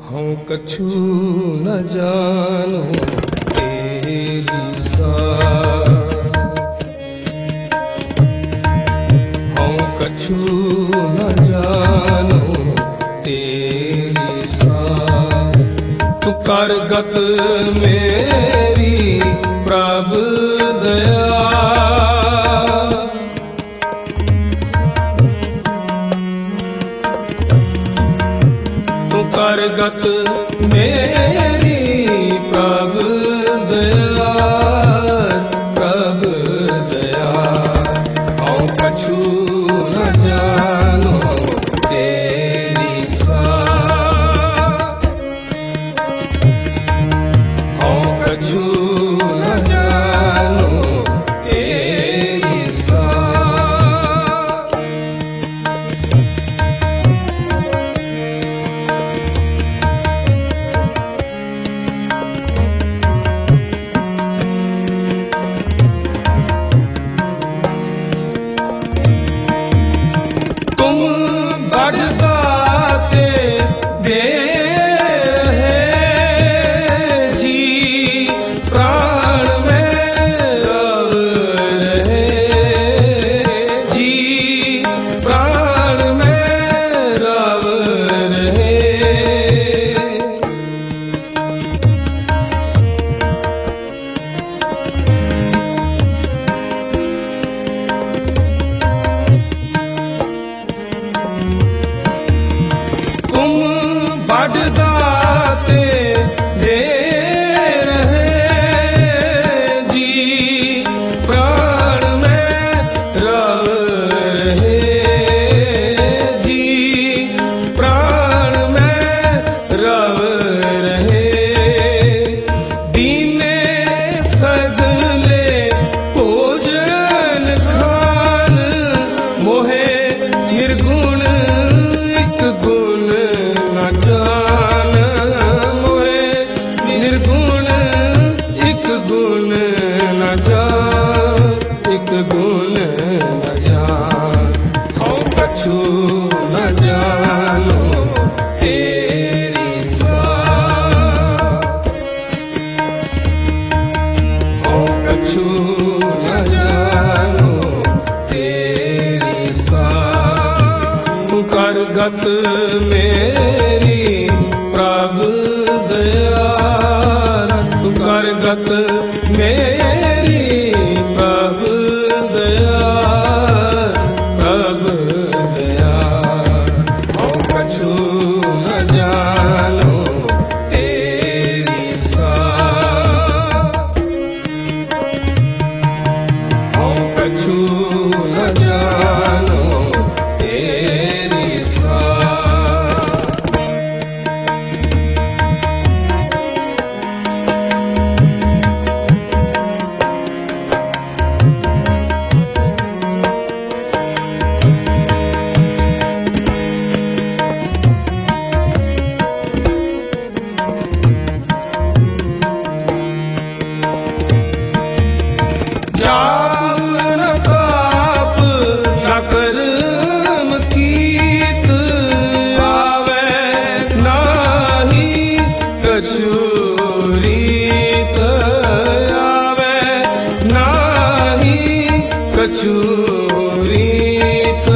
हूँ कछु न जानो तेरी हूँ कछु न जानो तेरी तू कर गत मेरी प्रभु दया करगत मेरी प्रभु दया प्रभु दया हूँ कछु न जानो तेरी हूँ कछु न जानो तेरी बढ़दाते दे जी प्राण में रव रहे जी प्राण में रव रहे बढ़दाते दे रहे जी प्राण में रव रहे जी प्राण में रव रहे दीने सदले भोजन खान मोहे निर्गुण एक गुण न जान मोहे निर्गुण एक गुण न जान एक गुण न जान हूँ कछु न जानो तेरी हूँ कछु न जानो तेरी करगत मेरी प्रभु दया तू करगत मेरी प्रभु दया प्रभु दया हूँ कछु न जानो तेरी हूँ कछु न जानो तेरी कर्म कीत आवे नाही कछु रीत आवे नाही कछु रीत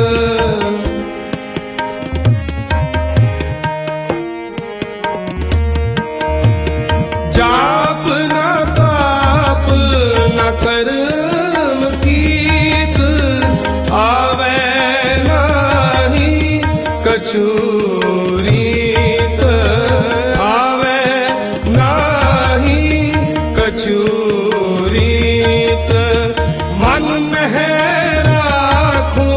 जाप न ताप न कर्म कीत आवे नाही कछु रीत आवे नाही कछु रीत मन में राखो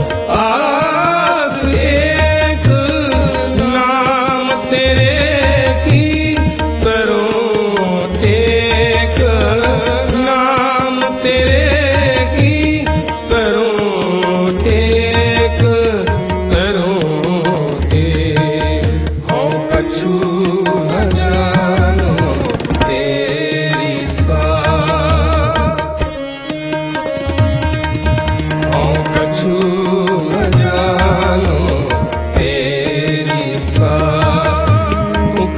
आस एक नाम तेरे की करो टेक नाम तेरे की करो टेक करो टेक हूँ कछु न जानो तेरी हूँ कछु न जानो तेरी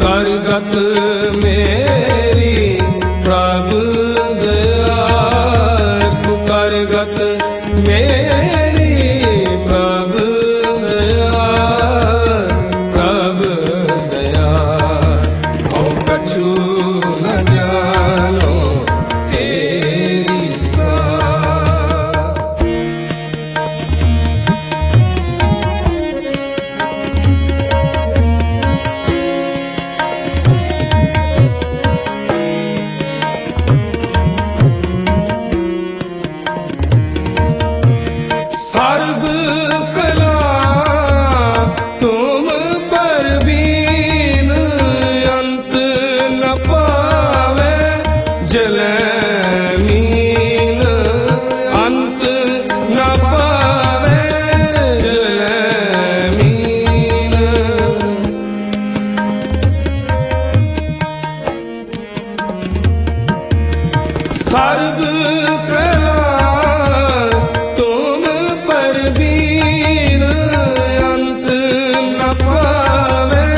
सर्ब कला तुम पर बीन, अंत न पावे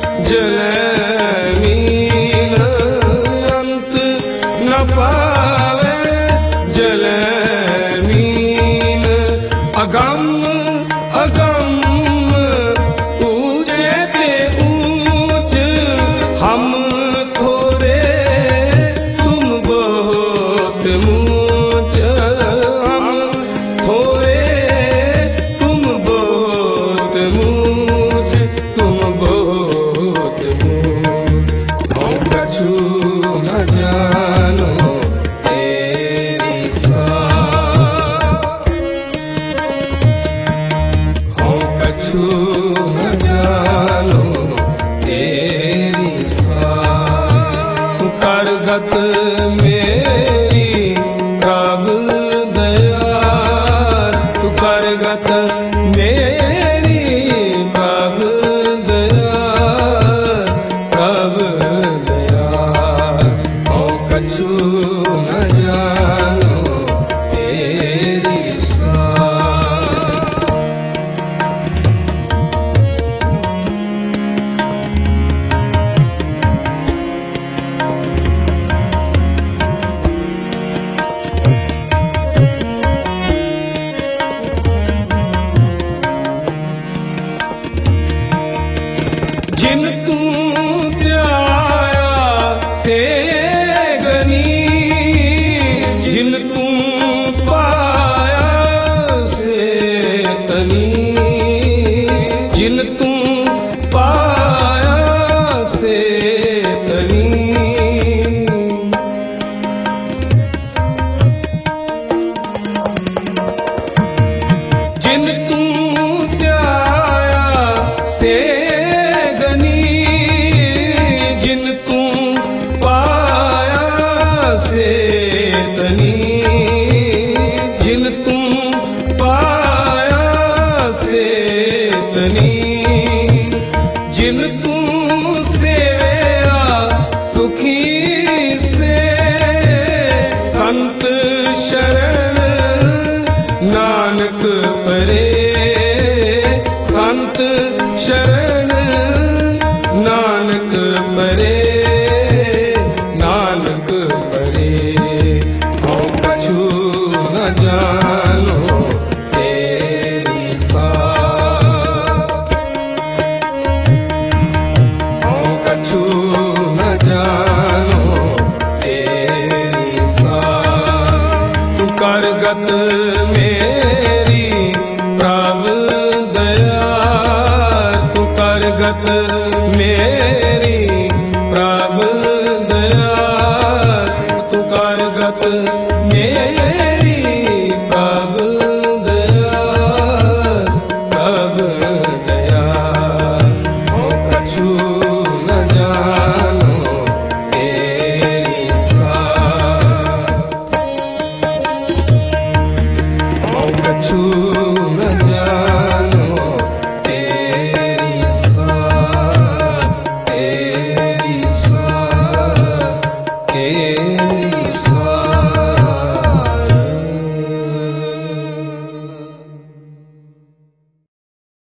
जले मीन, अंत न पावे जले मीन। अगम अगम ऊंचे ते ऊंच, हम थोड़े तुम बहुत ऊंच, हम थोड़े तुम बहुत ऊंच, तुम बहुत ऊंच। हम कछु न जानो तेरी सार, हम कछु न जानो तेरी सार। करगत मेरी प्रभु दयाल, तू करगत मेरी प्रभु दयाल, प्रभु दयाल। हम कछु न जानो तेरी सार। जिन तू त्याया से गनी, जिन तू पाया से तनी, जिन तू पाया से तनी। जिन तू त्याया से गनी, जिन तू पाया से तनी, जिन तू पाया से तनी। जिन तू सेवया सुखी से, संत शरण नानक परे, संत शरण नानक परे, नानक परे। हम कछु न जानो तेरी सार, हम कछु न जानो तेरी सार। तू करगत मेरी प्रभु दयाल, तू करगत